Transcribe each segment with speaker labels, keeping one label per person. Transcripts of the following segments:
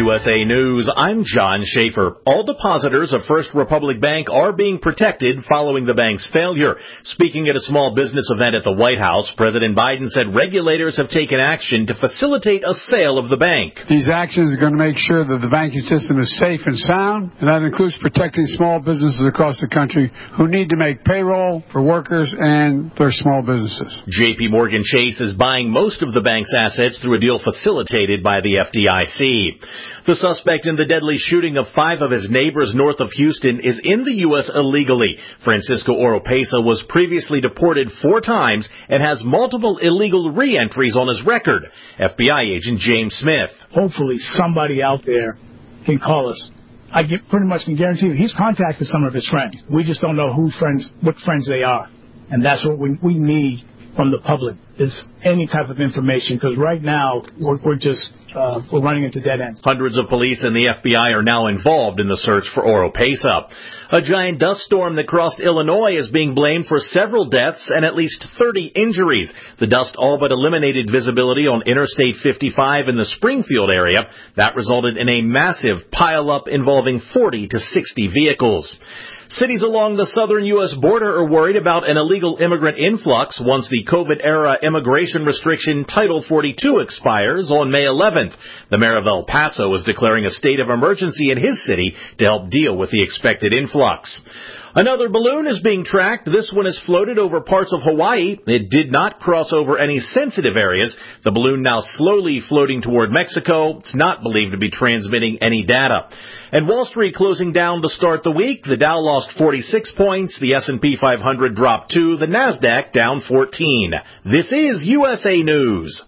Speaker 1: USA News, I'm John Schaefer. All depositors of First Republic Bank are being protected following the bank's failure. Speaking at a small business event at the White House, President Biden said regulators have taken action to facilitate a sale of the bank.
Speaker 2: These actions are going to make sure that the banking system is safe and sound, and that includes protecting small businesses across the country who need to make payroll for workers and their small businesses.
Speaker 1: J.P. Morgan Chase is buying most of the bank's assets through a deal facilitated by the FDIC. The suspect in the deadly shooting of 5 of his neighbors north of Houston is in the U.S. illegally. Francisco Oropesa was previously deported 4 times and has multiple illegal re-entries on his record. FBI agent James Smith.
Speaker 3: Hopefully somebody out there can call us. I pretty much can guarantee you he's contacted some of his friends. We just don't know what friends they are. And that's what we need from the public, is any type of information, because right now we're running into dead ends.
Speaker 1: Hundreds of police and the FBI are now involved in the search for Oropesa. A giant dust storm that crossed Illinois is being blamed for several deaths and at least 30 injuries. The dust all but eliminated visibility on Interstate 55 in the Springfield area. That resulted in a massive pileup involving 40 to 60 vehicles. Cities along the southern U.S. border are worried about an illegal immigrant influx once the COVID-era immigration restriction Title 42 expires on May 11th. The mayor of El Paso is declaring a state of emergency in his city to help deal with the expected influx. Another balloon is being tracked. This one is floated over parts of Hawaii. It did not cross over any sensitive areas. The balloon now slowly floating toward Mexico. It's not believed to be transmitting any data. And Wall Street closing down to start the week. The Dow lost 46 points. The S&P 500 dropped 2. The Nasdaq down 14. This is USA News.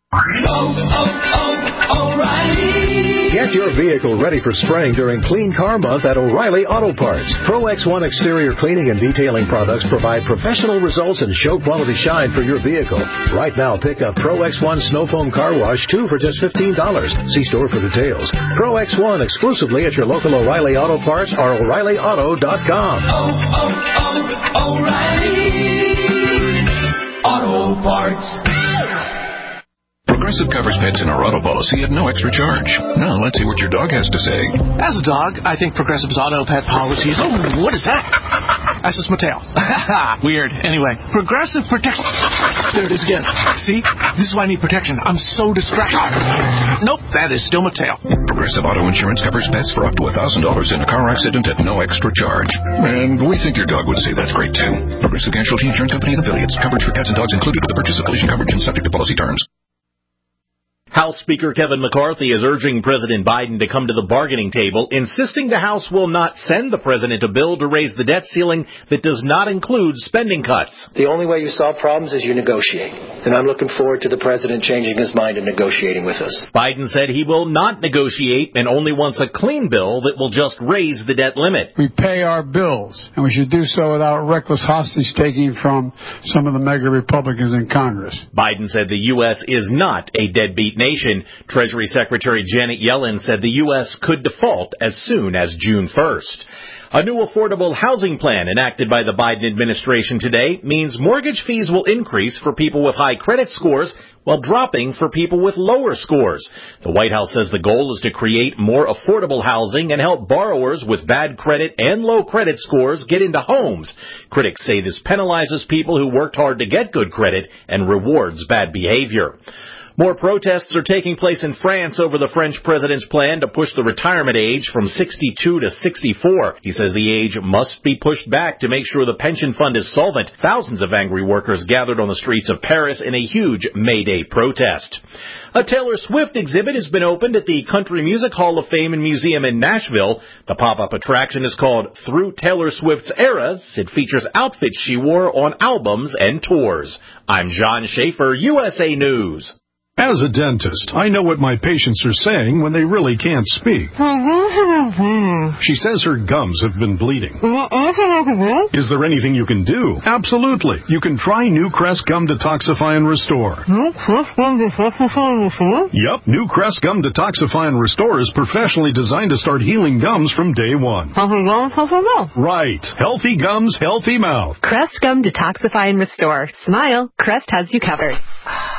Speaker 4: O'Reilly. Get your vehicle ready for spring during Clean Car Month at O'Reilly Auto Parts. Pro X1 exterior cleaning and detailing products provide professional results and show quality shine for your vehicle. Right now, pick up Pro X1 Snow Foam Car Wash 2 for just $15. See store for details. Pro X1 exclusively at your local O'Reilly Auto Parts or O'ReillyAuto.com.
Speaker 5: O'Reilly Auto Parts.
Speaker 6: Progressive covers pets in our auto policy at no extra charge. Now, let's see what your dog has to say.
Speaker 7: As a dog, I think Progressive's auto pet policies... Oh, what is that? That's just my tail. Weird. Anyway, Progressive protects... There it is again. See? This is why I need protection. I'm so distracted. Nope, that is still my tail.
Speaker 6: Progressive Auto Insurance covers pets for up to $1,000 in a car accident at no extra charge. And we think your dog would say that's great, too. Progressive Casualty Insurance Company and affiliates. Coverage for cats and dogs included with the purchase of collision coverage and subject to policy terms.
Speaker 1: House Speaker Kevin McCarthy is urging President Biden to come to the bargaining table, insisting the House will not send the president a bill to raise the debt ceiling that does not include spending cuts.
Speaker 8: The only way you solve problems is you negotiate. And I'm looking forward to the president changing his mind and negotiating with us.
Speaker 1: Biden said he will not negotiate and only wants a clean bill that will just raise the debt limit.
Speaker 2: We pay our bills, and we should do so without reckless hostage-taking from some of the mega Republicans in Congress.
Speaker 1: Biden said the U.S. is not a deadbeat nation. Treasury Secretary Janet Yellen said the U.S. could default as soon as June 1st. A new affordable housing plan enacted by the Biden administration today means mortgage fees will increase for people with high credit scores while dropping for people with lower scores. The White House says the goal is to create more affordable housing and help borrowers with bad credit and low credit scores get into homes. Critics say this penalizes people who worked hard to get good credit and rewards bad behavior. More protests are taking place in France over the French president's plan to push the retirement age from 62 to 64. He says the age must be pushed back to make sure the pension fund is solvent. Thousands of angry workers gathered on the streets of Paris in a huge May Day protest. A Taylor Swift exhibit has been opened at the Country Music Hall of Fame and Museum in Nashville. The pop-up attraction is called Through Taylor Swift's Eras. It features outfits she wore on albums and tours. I'm John Schaefer, USA News.
Speaker 9: As a dentist, I know what my patients are saying when they really can't speak. She says her gums have been bleeding. Is there anything you can do? Absolutely. You can try New Crest Gum Detoxify and Restore. Yep, New Crest Gum Detoxify and Restore is professionally designed to start healing gums from day one. Right. Healthy gums, healthy mouth.
Speaker 10: Crest Gum Detoxify and Restore. Smile. Crest has you covered.